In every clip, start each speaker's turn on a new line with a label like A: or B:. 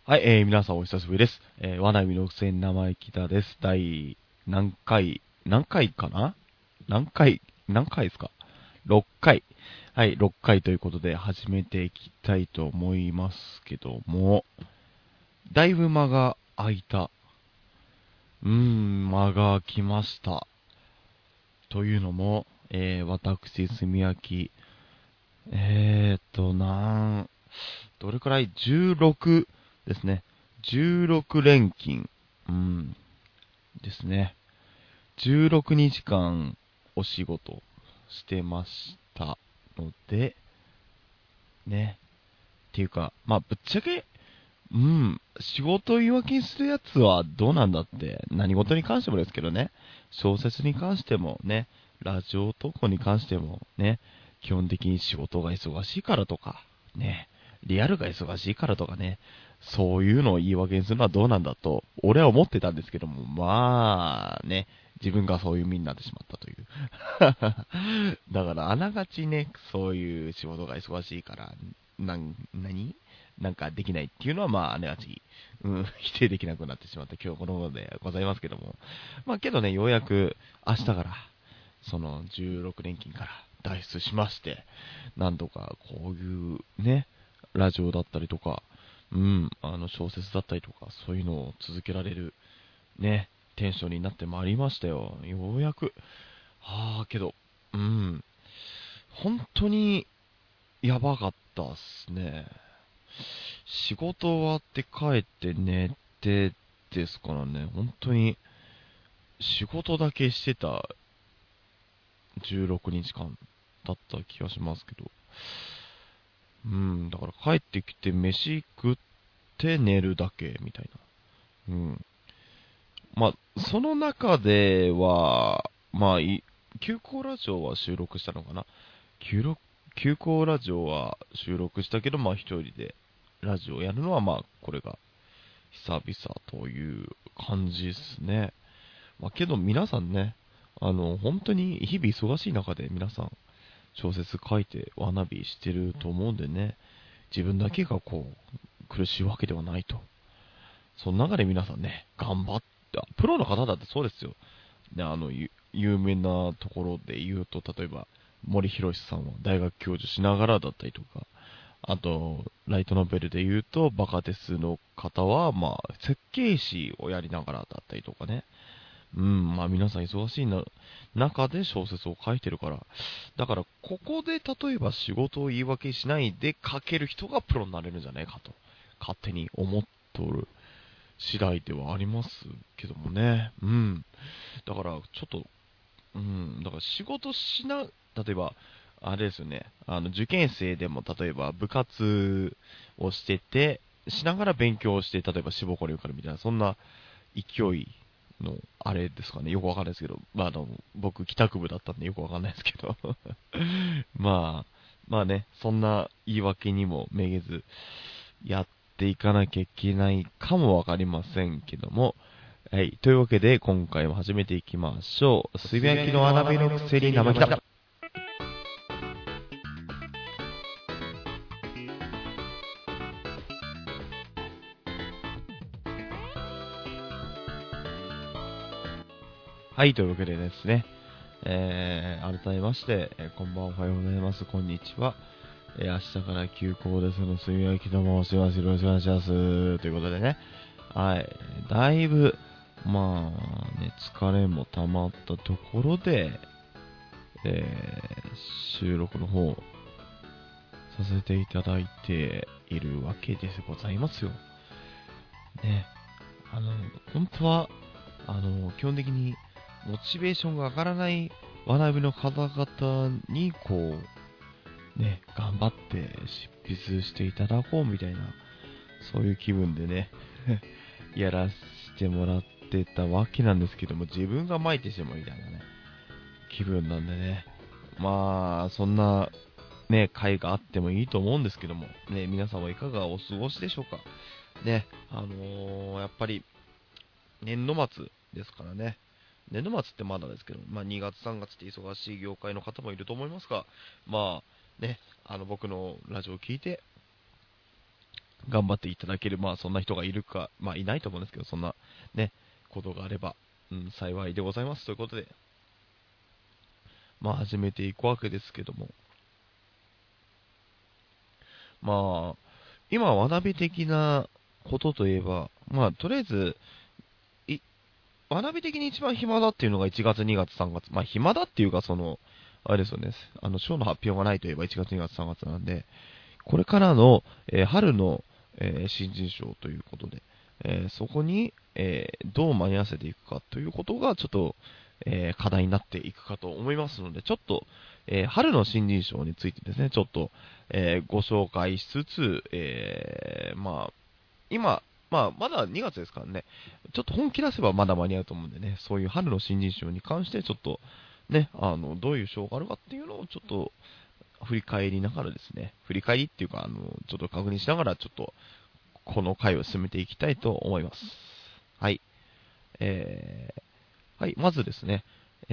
A: はい、皆さんお久しぶりです。わなびのくせに生意気だです。何回ですか？ 6 回。はい、6回ということで始めていきたいと思いますけども、だいぶ間が空いた。間が空きました。というのも、私、すみやき、どれくらい ?16 ですね。16連勤。ですね。16日間お仕事してましたので、ね。っていうか、まあ、ぶっちゃけ、仕事を言い訳にするやつはどうなんだって、何事に関してもですけどね、小説に関してもね、ラジオ投稿に関してもね、基本的に仕事が忙しいからとか、ね、リアルが忙しいからとかね、そういうのを言い訳にするのはどうなんだと、俺は思ってたんですけども、まあね、自分がそういう身になってしまったという。だから、あながちね、そういう仕事が忙しいから、何なんかできないっていうのは、まあ、あながち、否定できなくなってしまった今日この頃でございますけども。まあ、けどね、ようやく明日から、その16連勤から脱出しまして、なんとかこういうね、ラジオだったりとか、小説だったりとか、そういうのを続けられる、ね、テンションになってまいりましたよ。ようやく。けど、本当にやばかったっすね。仕事終わって帰って寝てですからね、本当に仕事だけしてた16日間だった気がしますけど、だから帰ってきて飯食って寝るだけみたいな。まあ、その中では、まあ、休校ラジオは収録したのかな。休校ラジオは収録したけど、まあ一人でラジオをやるのは、まあこれが久々という感じですね。まあけど皆さんね、本当に日々忙しい中で皆さん小説書いてわなびしてると思うんでね、自分だけがこう苦しいわけではないと。その中で皆さんね、頑張って、プロの方だってそうですよ。ね、有名なところで言うと、例えば、森博さんは大学教授しながらだったりとか、あと、ライトノベルで言うと、バカテスの方は、まあ、設計士をやりながらだったりとかね。まあ皆さん忙しい中で小説を書いてるから。だから、ここで例えば仕事を言い訳しないで書ける人がプロになれるんじゃないかと、勝手に思っとる次第ではありますけどもね。だから、ちょっと、だから仕事例えば、あれですよね、受験生でも例えば部活をしてて、しながら勉強をして、例えば志望校に受かるみたいな、そんな勢いの、あれですかね、よくわかんないですけど、まあ、僕、帰宅部だったんでよくわかんないですけど、まあね、そんな言い訳にもめげず、やっていかなきゃいけないかもわかりませんけども、はい。というわけで、今回も始めていきましょう。すびやきの穴びのくせに生きた。はい。というわけでですね、改めまして、こんばんは、おはようございます。こんにちは。明日から休校ですの、すびやきと申します。よろしくお願いします。ということでね、はい。だいぶ、まあね、疲れも溜まったところで、収録の方、させていただいているわけでございますよ。ね。本当は、基本的に、モチベーションが上がらない学びの方々に、こう、ね、頑張って執筆していただこうみたいな、そういう気分でね、やらせてもらってたわけなんですけども、自分が巻いてしまうみたいなね、気分なんでね。まあ、そんな、ね、会があってもいいと思うんですけども、ね、皆さんはいかがお過ごしでしょうか。ね、やっぱり、年度末ですからね。年度末ってまだですけど、まあ2月3月って忙しい業界の方もいると思いますが、まあね、僕のラジオを聞いて、 頑張っていただける、まあそんな人がいるか、まあいないと思うんですけど、そんなね、ことがあれば、幸いでございますということで、まあ始めていくわけですけども、まあ、今学び的なことといえば、まあとりあえず、学び的に一番暇だっていうのが1月、2月、3月。まあ暇だっていうか、あれですよね、賞の発表がないといえば1月、2月、3月なんで、これからの、春の、新人賞ということで、そこに、どう間に合わせていくかということがちょっと、課題になっていくかと思いますので、ちょっと、春の新人賞についてですね、ちょっと、ご紹介しつつ、まあ、今、まあ、まだ2月ですからね、ちょっと本気出せばまだ間に合うと思うんでね、そういう春の新人賞に関して、ちょっと、ね、どういう賞があるかっていうのをちょっと振り返りながらですね、振り返りっていうか、ちょっと確認しながら、ちょっと、この回を進めていきたいと思います。はい。はい、まずですね、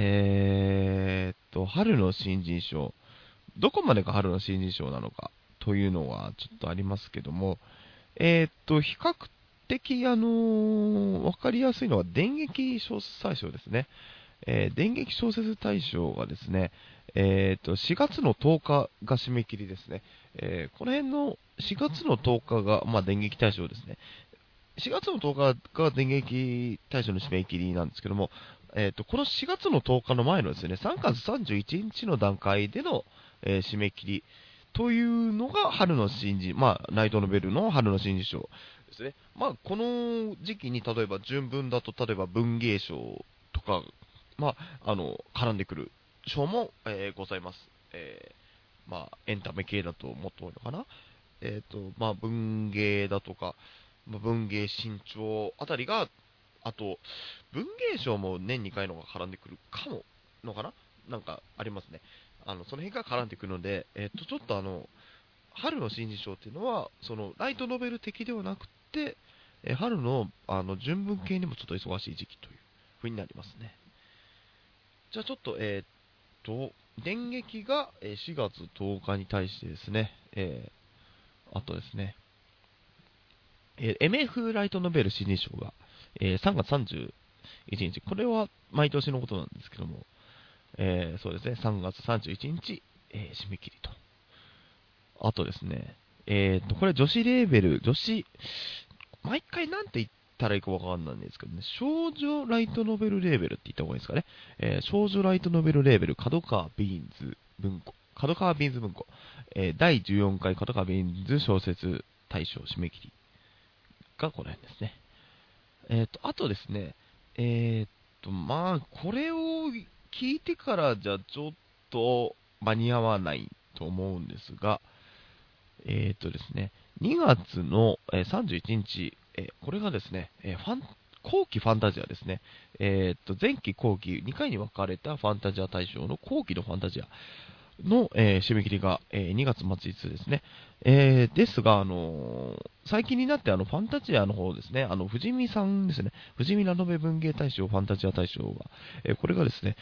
A: 春の新人賞。どこまでが春の新人賞なのかというのはちょっとありますけども、比較的、わかりやすいのは電撃小説大賞ですね。電撃小説大賞がですね、4月の10日が締め切りですね。この辺の4月の10日が、まあ、電撃大賞ですね。4月の10日が電撃大賞の締め切りなんですけども、この4月の10日の前のですね、3月31日の段階での、締め切りというのが春の新人、まあ、ナイトノベルの春の新人賞ですね。まあ、この時期に例えば純文だと、例えば文芸賞とか、まあ、絡んでくる賞も、ございます。まあ、エンタメ系だともっと多いのかな。まあ、文芸だとか、まあ、文芸新潮あたりが、あと、文芸賞も年2回のが絡んでくるかも、のかななんかありますね。その辺が絡んでくるので、ちょっと春の新人賞っていうのは、ライトノベル的ではなくて、春の、純文系にもちょっと忙しい時期という風になりますね。じゃあちょっと、電撃が4月10日に対してですね、あとですね、MF ライトノベル新人賞が、3月31日、これは毎年のことなんですけども、そうですね、3月31日、締め切りと。あとですね、これ女子レーベル、毎回なんて言ったらいいかわかんないんですけどね、少女ライトノベルレーベルって言った方がいいですかね。少女ライトノベルレーベル、角川ビーンズ文庫、角川ビーンズ文庫、第14回角川ビーンズ小説大賞締め切りがこの辺ですね。あとですね、まあ、これを聞いてからじゃちょっと間に合わないと思うんですが、ですね、2月の31日、これがですね、後期ファンタジアですね。前期後期2回に分かれたファンタジア大賞の後期のファンタジアの、締め切りが、2月末日ですね。ですが、最近になってファンタジアの方ですね、藤見さんですね、藤見ラノベ文芸大賞、ファンタジア大賞が、これがですね、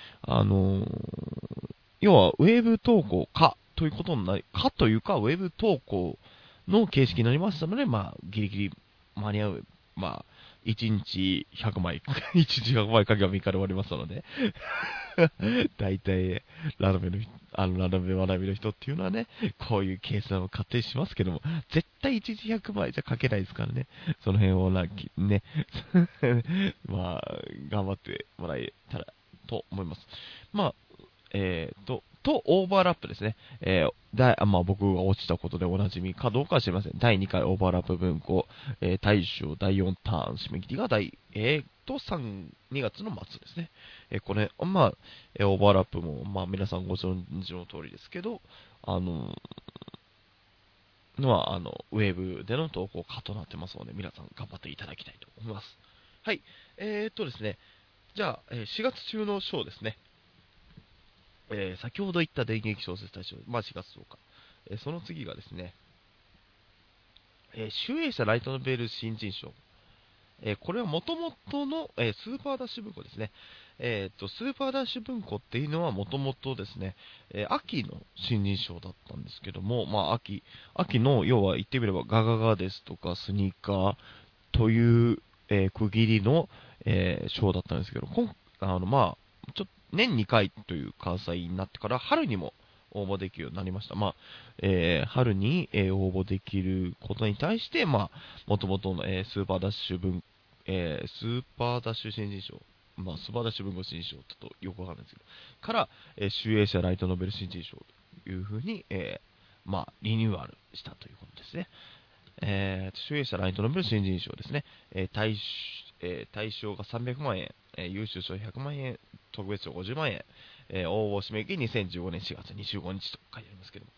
A: 要はウェブ投稿かということになり、かというか、ウェブ投稿の形式になりましたので、まあ、ギリギリ間に合う、まあ、1日100枚、1日100枚書けば3日で終わりますので、大体、ラノベの、ラノベ学びの人っていうのはね、こういう計算を勝手にしますけども、絶対1日100枚じゃ書けないですからね、その辺をね、まあ、頑張ってもらえたらと思います。まあ、オーバーラップですね。まあ、僕が落ちたことでおなじみかどうかは知りません。第2回オーバーラップ文庫、大賞第4ターン締め切りが2月の末ですね。これ、まあ、オーバーラップも、まあ、皆さんご存知の通りですけど、ウェブでの投稿可となってますので、皆さん頑張っていただきたいと思います。はい。ですね、じゃあ、4月中の賞ですね。先ほど言った電撃小説大賞、まあ4月10日。その次がですね、集英社ライトノベル新人賞。 これはもともとの、スーパーダッシュ文庫ですね。スーパーダッシュ文庫っていうのはもともとですね、秋の新人賞だったんですけども、まあ秋の、要は言ってみればガガガですとかスニーカーという、区切りの、賞だったんですけど、まあ、年2回という関西になってから春にも応募できるようになりました。まあ、春に、応募できることに対して、まあ、もともとの、スーパーダッシュ新人賞、まあ、スーパーダッシュ文庫新人賞、ちょっとよくわかんないですけど、から、集英社ライトノベル新人賞というふうに、まあ、リニューアルしたということですね。集英社ライトノベル新人賞ですね。対象が300万円、優秀賞100万円、特別賞50万円、応募締め切り2015年4月25日と書いてありますけども。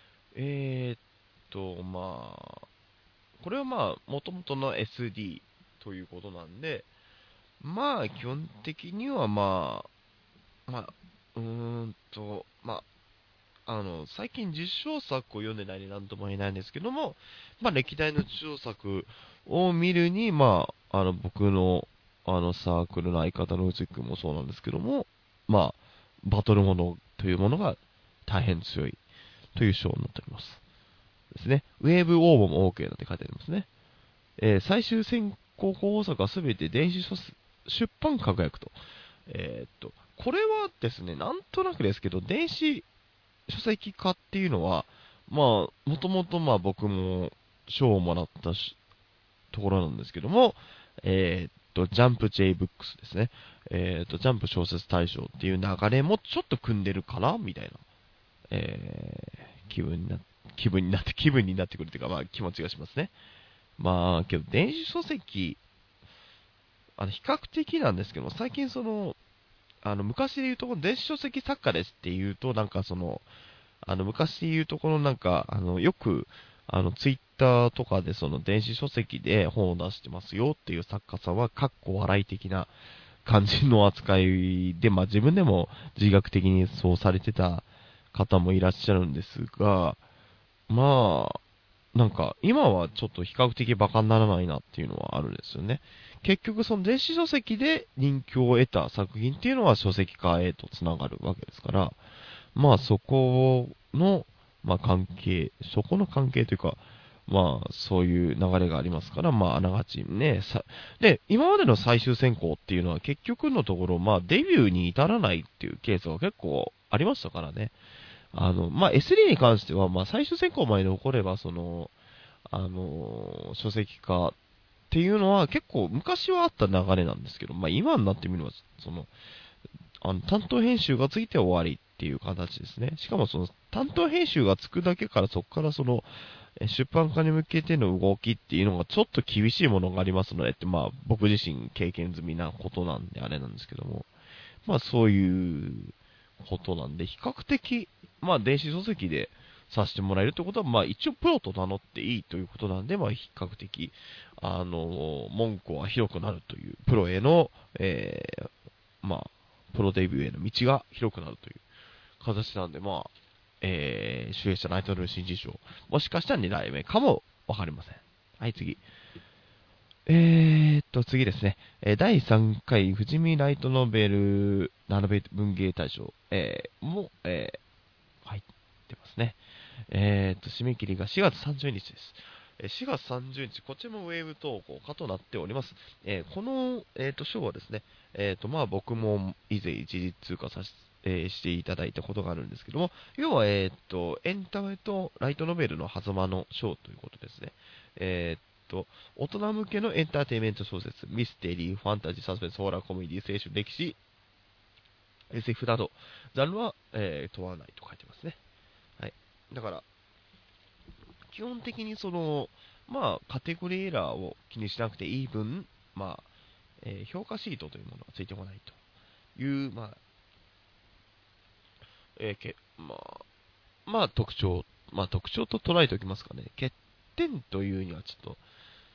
A: まあ、これはまあ、もともとの SD ということなんで、まあ、基本的にはまあ、最近実証作を読んでないんで何とも言えないんですけども、まあ、歴代の実証作を見るに、まあ、僕の、サークルの相方の宇津木君もそうなんですけども、まあ、バトルものというものが大変強いという章になっております。ですね。ウェーブ応募も OK だって書いてありますね。最終選考候補作はすべて電子出版輝くと。これはですね、なんとなくですけど、電子書籍化っていうのは、まあ、もともとまあ僕も賞をもらったところなんですけども、ジャンプ J ブックスですね。ジャンプ小説大賞っていう流れもちょっと組んでるかなみたいな、気分になってくるというか、まあ気持ちがしますね。まあ、けど電子書籍、比較的なんですけども、最近昔で言うとこの電子書籍作家ですって言うと、なんか昔で言うとこのなんか、よく、ツイッターとかで電子書籍で本を出してますよっていう作家さんは、かっこ笑い的な感じの扱いで、まあ自分でも自覚的にそうされてた方もいらっしゃるんですが、まあ、なんか、今はちょっと比較的バカにならないなっていうのはあるんですよね。結局、その電子書籍で人気を得た作品っていうのは書籍化へとつながるわけですから、まあそこの、まあそこの関係というか、まあそういう流れがありますから、まああながちね、で、今までの最終選考っていうのは結局のところ、まあデビューに至らないっていうケースが結構ありましたからね。まあ S3 に関しては、まあ最終選考まで残れば、書籍化っていうのは結構昔はあった流れなんですけど、まあ今になってみれば、担当編集がついて終わりっていう形ですね。しかも担当編集がつくだけからそこから出版化に向けての動きっていうのがちょっと厳しいものがありますのでって、まあ僕自身経験済みなことなんであれなんですけども、まあそういうことなんで、比較的、まあ電子書籍でさせてもらえるということは、まあ一応プロと名乗っていいということなんで、まあ比較的、門戸は広くなるという、プロへの、まあ、プロデビューへの道が広くなるという形なんで、まあ、主演者ナイトル新人賞、もしかしたら狙い目かもわかりません。はい、次。次ですね。第3回富士見ライトノベル文芸大賞、も、入ってますね。締め切りが4月30日です。4月30日、こちらもウェーブ投稿かとなっております。この、賞はですね、まあ僕も以前一時通過していただいたことがあるんですけども、要は、エンタメとライトノベルの狭間の賞ということですね。大人向けのエンターテインメント小説、ミステリー、ファンタジー、サスペンス、ホラー、コメディ、青春、歴史、SF など、ジャンルは、問わないと書いてますね。はい。だから、基本的にまあ、カテゴリーエラーを気にしなくていい分、まあ、評価シートというものがついてこないという、まあ、まあ、特徴と捉えておきますかね。欠点というにはちょっと、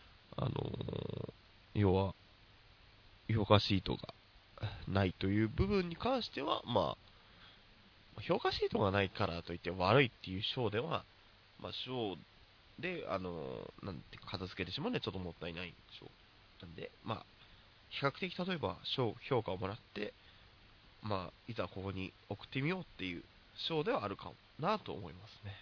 A: 要は、評価シートがないという部分に関しては、まあ、評価シートがないからといって悪いっていう賞では、まあ、賞で、なんて片付けてしまうのはちょっともったいないでしょう。 なんで、比較的例えば評価をもらって、いざここに送ってみようっていう賞ではあるかもなと思いますね。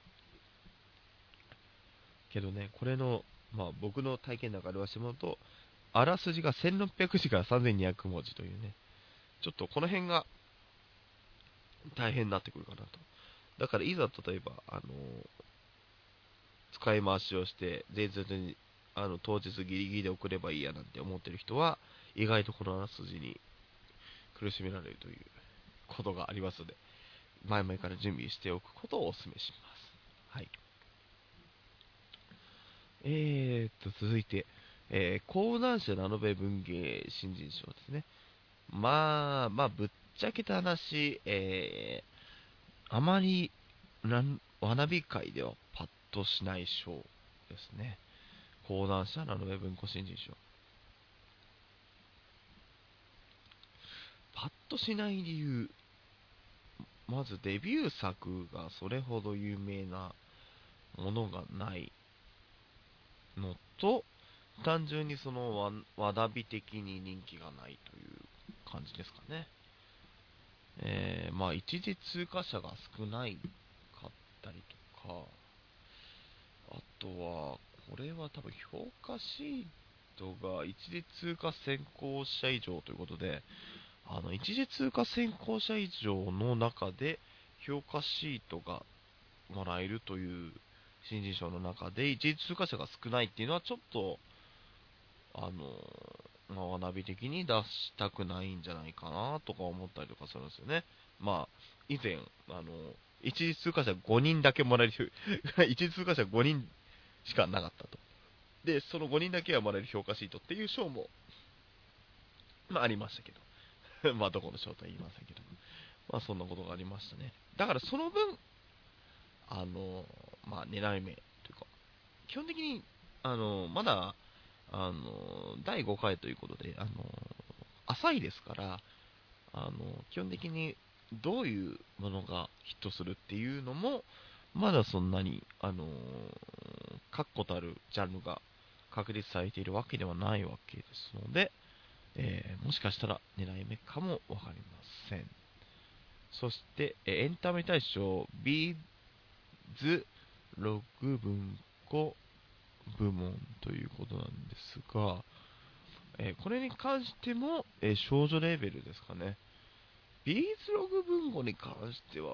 A: けどね、これの、僕の体験の中で言わせてもらうと、あらすじが1600字から3200文字というね、ちょっとこの辺が大変になってくるかなと。だからいざ例えば、使い回しをして、前日に当日ギリギリで送ればいいやなんて思ってる人は、意外とこのあらすじに苦しめられるということがありますので、前々から準備しておくことをお勧めします。はい。続いて、講談社ラノベ文芸新人賞ですね。ぶっちゃけた話、あまりわなび会ではパッとしない賞ですね。講談社ラノベ文庫新人賞。パッとしない理由。まずデビュー作がそれほど有名なものがないのと、単純にそのわだび的に人気がないという感じですかね。一次通過者が少ないかったりとか、あとは、これは多分評価シートが一次通過先行者以上ということで、一次通過先行者以上の中で評価シートがもらえるという新人賞の中で一次通過者が少ないっていうのはちょっと学び的に出したくないんじゃないかなとか思ったりとかするんですよね。以前一次通過者5人だけもらえる一次通過者5人しかなかったと。でその5人だけがもらえる評価シートっていう賞もありましたけどどこの賞とは言いませんけど、そんなことがありましたね。だからその分狙い目というか、基本的にまだ第5回ということで浅いですから、基本的にどういうものがヒットするっていうのもまだそんなに確固たるジャンルが確立されているわけではないわけですので、もしかしたら狙い目かもわかりません。そして、エンタメ大賞ビーズログ文庫部門ということなんですが、これに関しても、少女レベルですかね。ビーズログ文庫に関しては、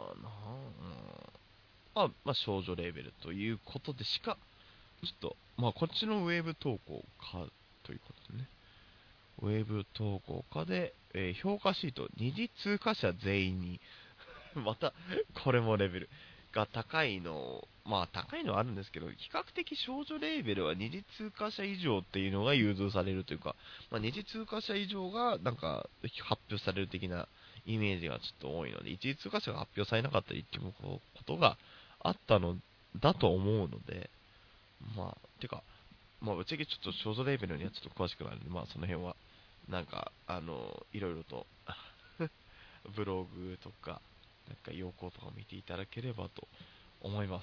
A: 少女レベルということでしか、ちょっと、こっちのウェーブ投稿かということでね。ウェーブ投稿かで、評価シート、二次通過者全員にまた、これもレベルが高いの、高いのはあるんですけど、比較的少女レーベルは二次通過者以上っていうのが融通されるというか、二次通過者以上がなんか発表される的なイメージがちょっと多いので、一次通過者が発表されなかったりっていうことがあったのだと思うので、ぶっちゃけちょっと少女レーベルにはちょっと詳しくないので、その辺は、いろいろとブログとか、要項とかを見ていただければと思います。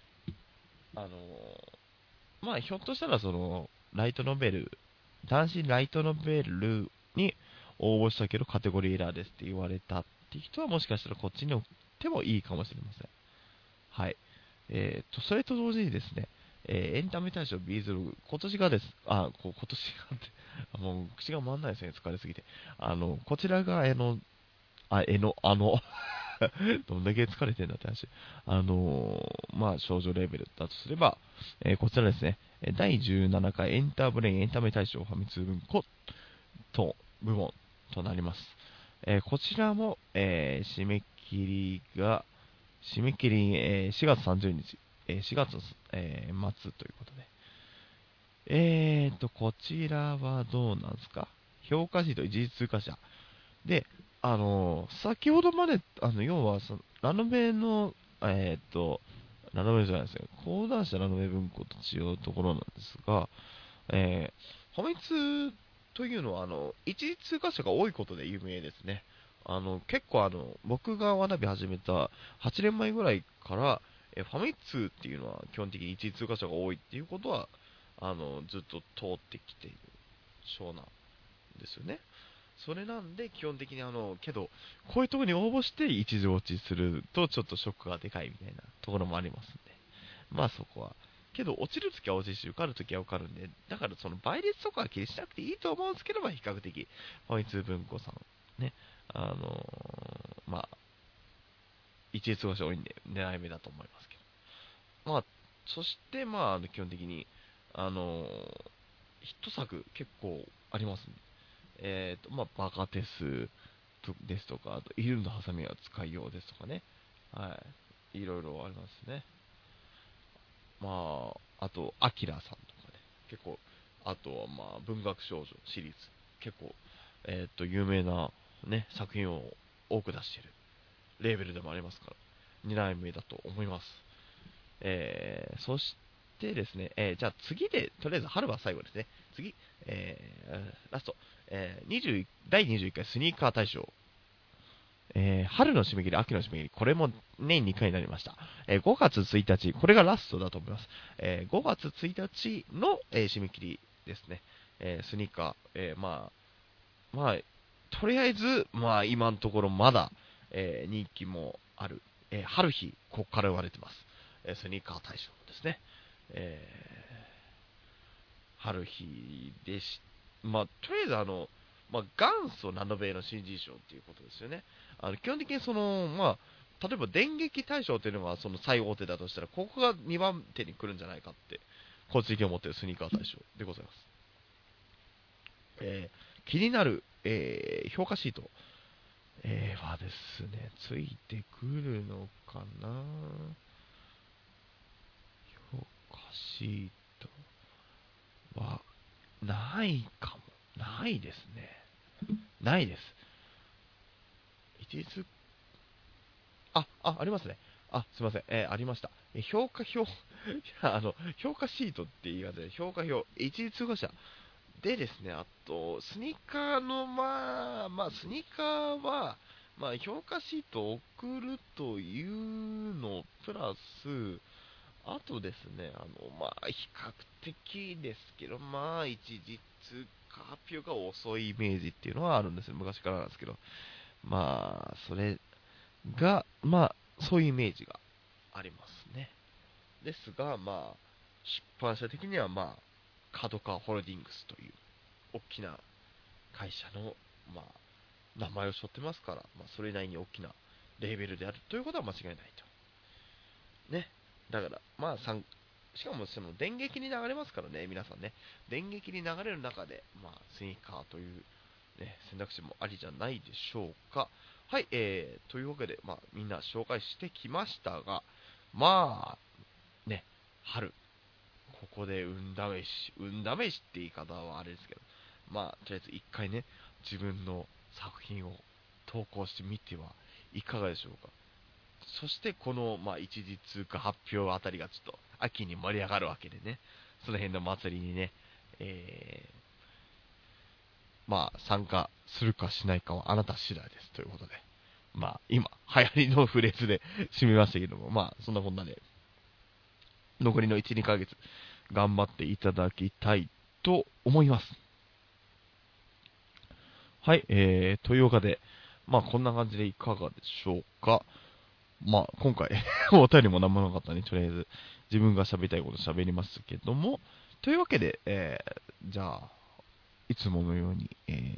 A: ひょっとしたらライトノベル、男子ライトノベルに応募したけどカテゴリーエラーですって言われたっていう人はもしかしたらこっちに送ってもいいかもしれません。はい。それと同時にですね、エンタメ大賞ビーズログ、今年がです、今年がって、もう口が回んないですね、疲れすぎて。こちらが、どんだけ疲れてんだって話。少女レベルだとすれば、こちらですね、第17回エンターブレインエンタメ大賞ファミ通文庫と部門となります。こちらも、締め切り、4月30日、4月、末ということで。こちらはどうなんですか？評価シート一時通過者。で、先ほどまで、要はラノベの、ラノベじゃないですよ。講談社ラノベ文庫と違うところなんですが、ファミ通というのは、一時通過者が多いことで有名ですね。結構僕が学び始めた8年前ぐらいから、ファミ通っていうのは基本的に一時通過者が多いっていうことは、 ずっと通ってきている賞なんですよね。それなんで基本的にけどこういうところに応募して一時落ちするとちょっとショックがでかいみたいなところもありますんで、まあそこはけど落ちるときは落ちるし受かるときは受かるんで、だからその倍率とかは気にしなくていいと思うんですけど、まあ比較的本一文庫さんね、まあ一律合唱多いんで狙い目だと思いますけど、まあそしてまあ基本的にヒット作結構ありますね。まあ、バカテスですとか、あと、犬のハサミは使いようですとかね。はい。いろいろありますね。まあ、あと、アキラさんとかね。結構、あとはまあ、文学少女シリーズ。結構、有名なね、作品を多く出しているレーベルでもありますから、2代目だと思います。そしてですね、じゃあ次で、とりあえず春は最後ですね。次、ラスト、第21回スニーカー大賞。春の締め切り、秋の締め切り、これも年2回になりました。5月1日、これがラストだと思います。5月1日の、締め切りですね。スニーカー、まあ、とりあえず、まあ、今のところまだ、人気もある、春日、ここから言われてます。スニーカー大賞ですね。春日でし、まあ、とりあえずまあ、元祖ナノベの新人賞っていうことですよね。基本的にまあ、例えば電撃大賞っていうのがその最大手だとしたら、ここが2番手に来るんじゃないかって、個人的に思っているスニーカー大賞でございます。気になる、評価シート、はですね、ついてくるのかな。評価シートはないかも。ないですね。ないです。一律、ありますね。すいません。ありました。評価表、いや、評価シートって言い方で、評価表、一律通過者。でですね、あと、スニーカーの、スニーカーは、まあ、評価シートを送るというの、プラス、あとですね、比較的ですけど、まあ、一日発表が遅いイメージっていうのはあるんですよ。昔からなんですけど。まあ、それが、まあ、そういうイメージがありますね。ですが、まあ、出版社的には、まあ、角川ホールディングスという大きな会社の、まあ、名前を背負ってますから、まあ、それなりに大きなレーベルであるということは間違いないと。ね。だから、まあ、しかもその電撃に流れますからね、皆さんね。電撃に流れる中で、まあ、スニーカーという、ね、選択肢もありじゃないでしょうか。はい、というわけで、まあ、みんな紹介してきましたが、まあ、ね、春、ここで運試し、運試しって言い方はあれですけど、まあ、とりあえず一回ね、自分の作品を投稿してみてはいかがでしょうか。そしてこの、まあ、一時通過発表あたりがちょっと秋に盛り上がるわけでね、その辺の祭りにね、まあ、参加するかしないかはあなた次第ですということで、まあ、今、流行りのフレーズで締めましたけども、まあ、そんなこんなで、残りの1、2ヶ月、頑張っていただきたいと思います。はい、というわけで、まあ、こんな感じでいかがでしょうか。まあ、今回お便りも何もなかったね。とりあえず、自分が喋りたいこと喋りますけども、というわけで、じゃあ、いつものように、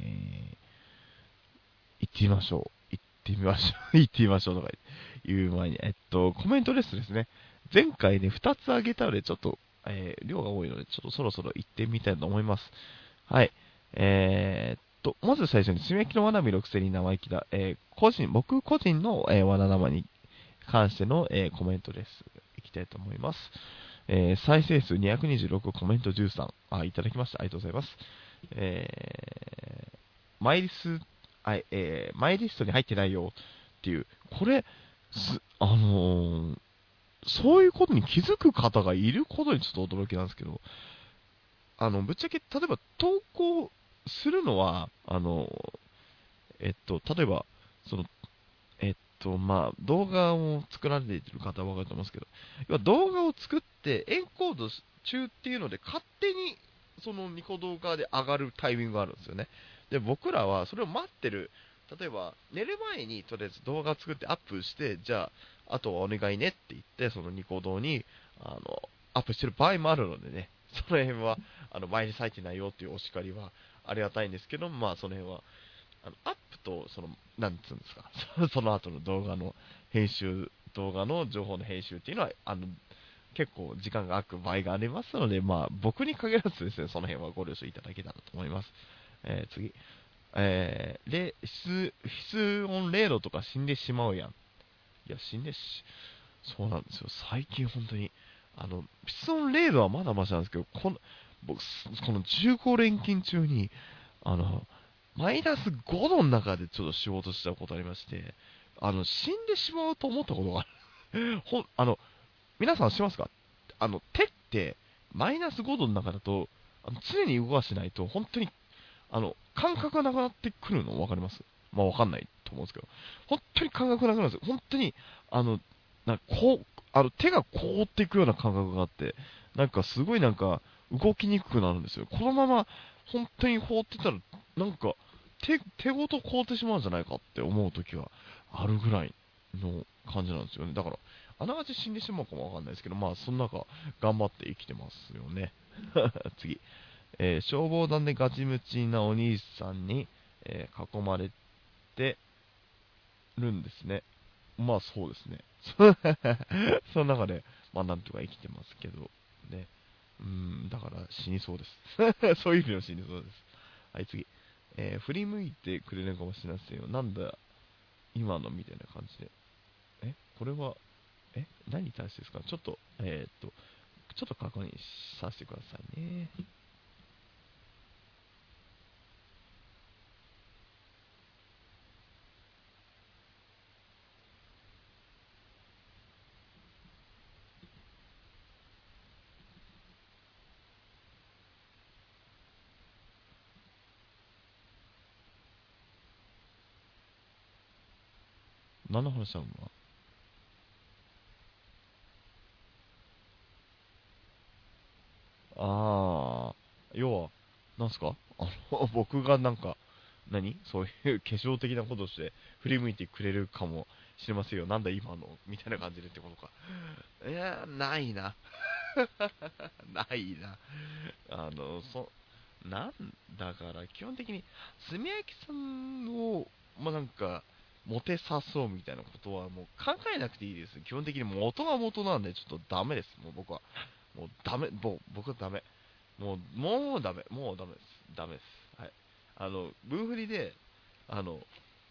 A: 行ってみましょう。行ってみましょう。行ってみましょうとか言う前に、コメントレスですね。前回ね、2つあげたので、ちょっと、量が多いので、ちょっとそろそろ行ってみたいと思います。はい。まず最初に、すみやきのわなび6000に生意気だ。僕個人の、わな生に関しての、コメントです。いきたいと思います。再生数226、コメント13。いただきました。ありがとうございます。マイリス、マイリストに入ってないよっていう、これ、そういうことに気づく方がいることにちょっと驚きなんですけど、ぶっちゃけ、例えば投稿するのは、例えば、その、 動画を作られている方は分かると思うんですけど、要は動画を作ってエンコード中っていうので、勝手にそのニコ動画で上がるタイミングがあるんですよね。で、僕らはそれを待ってる。例えば、寝る前にとりあえず動画作ってアップして、じゃあ、あとはお願いねって言って、そのニコ動に、アップしてる場合もあるのでね、その辺は、前に咲いてないよっていうお叱りはありがたいんですけど、その辺は、アップと、なんつうんですか、その後の動画の編集、動画の情報の編集っていうのは、結構時間が空く場合がありますので、僕に限らずですね、その辺はご了承いただけたらと思います。次。室温0度とか死んでしまうやん。いや、そうなんですよ。最近本当に、室温0度はまだマシなんですけど、僕、この15連勤中に、あの、マイナス5度の中でちょっと仕事したことありまして、死んでしまうと思ったことがある。皆さん知ってますか？手って、マイナス5度の中だと、常に動かしてないと、本当に、感覚がなくなってくるの分かります？分かんないと思うんですけど、本当に感覚なくなるんですよ。本当に、なんかこう、手が凍っていくような感覚があって、すごい動きにくくなるんですよ。このまま、本当に放ってたら、手ごと凍ってしまうんじゃないかって思うときはあるぐらいの感じなんですよね。だから、あながち死んでしまうかもわかんないですけど、その中、頑張って生きてますよね。次。消防団でガチムチなお兄さんに、囲まれてるんですね。そうですね。その中で、なんとか生きてますけど、ね。だから死にそうです。そういう意味でも死にそうです。はい、次。振り向いてくれるかもしれませんよ。なんだ、今のみたいな感じで。これは、何に対してですか？ちょっと、ちょっと確認させてくださいね。何の話なのかな。要は、なんすか？僕がそういう化粧的なことをして振り向いてくれるかもしれませんよ。なんだ今のみたいな感じでってことか。ないな。ないな。あの、そ、なんだから基本的に、炭焼さんを、モテさそうみたいなことはもう考えなくていいです。基本的に元は元なんでちょっとダメです。もう僕は。もうダメ、僕はダメ。もうダメ。もうダメです。ダメです。はい。ブーフリで、あの、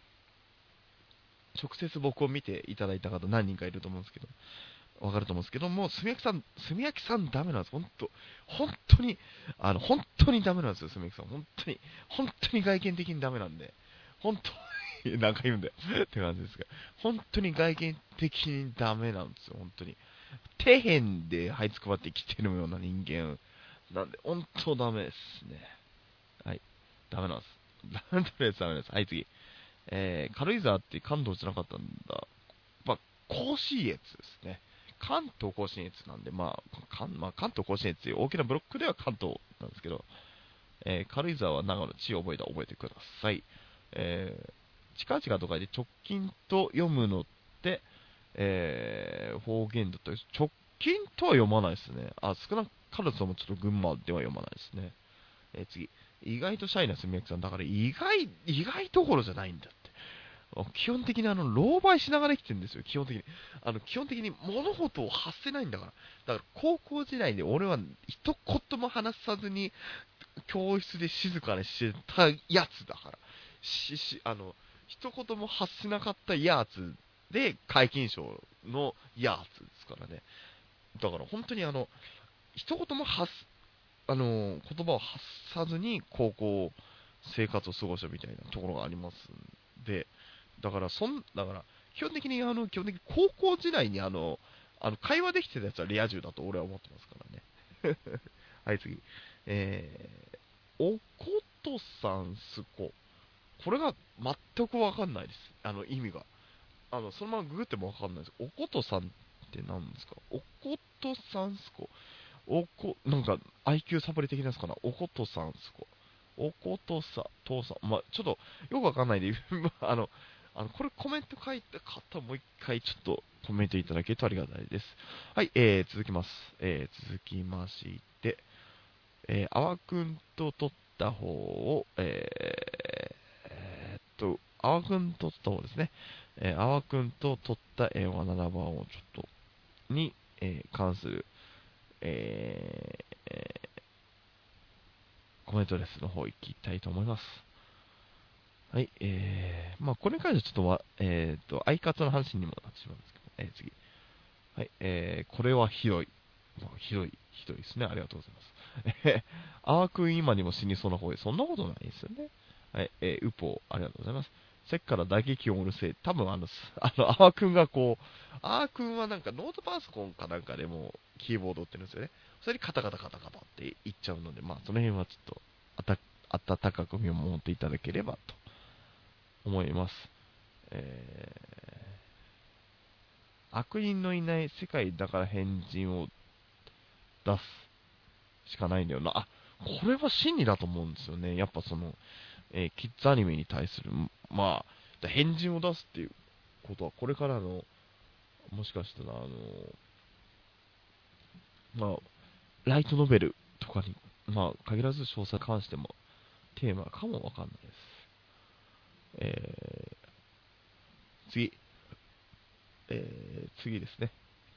A: 直接僕を見ていただいた方何人かいると思うんですけど、わかると思うんですけども、炭焼さんダメなんです。本当に、本当にダメなんですよ、炭焼さん。本当に外見的にダメなんで、本当に、何回言うんだよって感じですが、本当に外見的にダメなんですよ、本当に。底辺で這いつくばってきてるような人間なんで、本当ダメですね。はい。ダメなんです。とりあえずダメです。はい、次。軽井沢って関東じゃなかったんだ。甲信越ですね。関東甲信越なんで、関東甲信越という大きなブロックでは関東なんですけど、軽井沢は長野の地を覚えてください。近々と書いて直近と読むのって、方言だったり、直近とは読まないですね。少なからずともちょっと群馬では読まないですね。次。意外とシャイなすみやきさん。だから意外どころじゃないんだって。基本的に狼狽しながら生きてるんですよ、基本的に。基本的に物事を発せないんだから。だから高校時代で俺は一言も話さずに教室で静かにしてたやつだから。一言も発せなかったやつで皆勤賞のやつですからね。だから本当に一言も言葉を発さずに高校生活を過ごしたみたいなところがありますんで、だから、基本的に高校時代に会話できてたやつはリア充だと俺は思ってますからね。はい、次。おことさんすこ。これが全くわかんないです。意味が。 そのままググってもわかんないです。おことさんって何ですか？おことさんすこ。なんか IQ サプリ的なやつかな。おことさんすこ。おことさ、父さん。まあ、ちょっと、よくわかんないで、これコメント書いた方、もう一回ちょっとコメントいただけるとありがたいです。はい、続きます。続きまして、あわくんと取った方を、あわくんと取った方ですね。あわくんと取った7番をちょっと、に、関する、えコメントレスの方行きたいと思います。はい、まあ、これに関してはちょっと、相方の話にもなってしまうんですけど、次。はい、これはひどい。ひどいですね。ありがとうございます。あわくん今にも死にそうな方で、そんなことないですよね。はい、ウポありがとうございます。せっから打撃音うるせえ。多分あわくんがこう、あわくんはなんかノートパソコンかなんかでもキーボード打ってるんですよね。それにカタカタカタカタって言っちゃうので、まあその辺はちょっと温かく見守っていただければと思います。悪人のいない世界だから変人を出すしかないんだよな。これは真理だと思うんですよね。やっぱキッズアニメに対する、まあ、変人を出すっていうことは、これからの、もしかしたら、まあ、ライトノベルとかに、まあ、限らず詳細に関しても、テーマかもわかんないです。次。次ですね。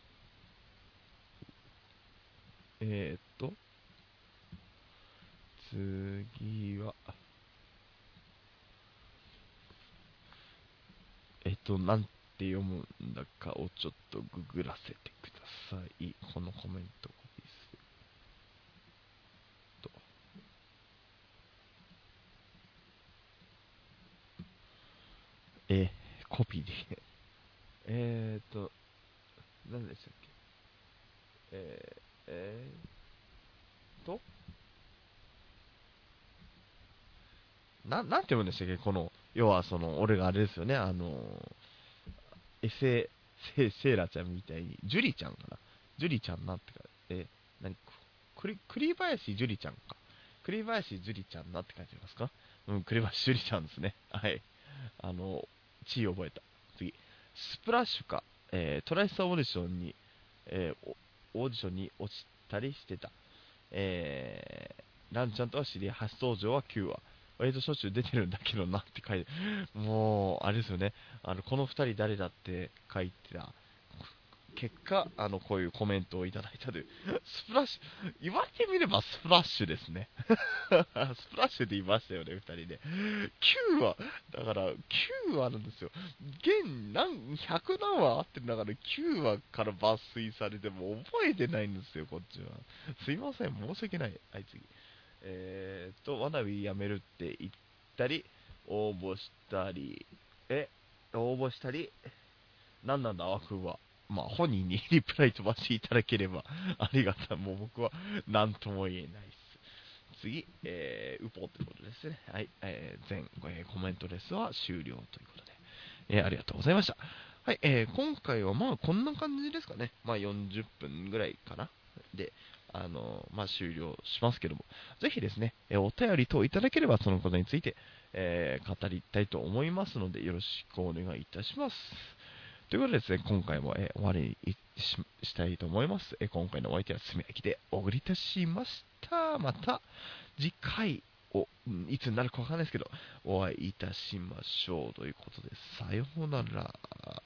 A: 次は、なんて読むんだかをちょっとググらせてください。このコメントコピーすると。コピーで。何でしたっけ？えー、えーと、なんて読むんでしたっけ？要は俺があれですよね、エセ、セイラちゃんみたいに、ジュリちゃんかな。ジュリちゃんなってか、何栗林ジュリちゃんか。栗林ジュリちゃんなって書いてありますか？うん、栗林ジュリちゃんですね。はい。地位を覚えた。次。スプラッシュか、トライスターオーディションに、オーディションに落ちたりしてた。ランちゃんとは知り合い、初登場は9話。割としょっちゅう出てるんだけどなって書いて、もう、あれですよね。この2人誰だって書いてた。結果、こういうコメントをいただいたという。スプラッシュ、言われてみればスプラッシュですね。スプラッシュで言いましたよね、2人で。9話、だから9話なんですよ。100何話あってる中で9話から抜粋されても覚えてないんですよ、こっちは。すいません、申し訳ない。はい、次。わなびやめるって言ったり、応募したり、応募したり、なんなんだ、あわくんは。まあ、本人にリプライ飛ばしていただければありがたい。もう僕は何とも言えないです。次、ウポってことですね。はい、全、コメントレスは終了ということで、ありがとうございました。はい、今回はまあこんな感じですかね。まあ40分ぐらいかな。で、まあ終了しますけども、ぜひですね、お便り等いただければそのことについて、語りたいと思いますので、よろしくお願いいたします。ということでですね、今回も、終わりにしたいと思います。今回のお相手はすみやきでお送りいたしました。また次回いつになるかわかんないですけど、お会いいたしましょうということで、さようなら。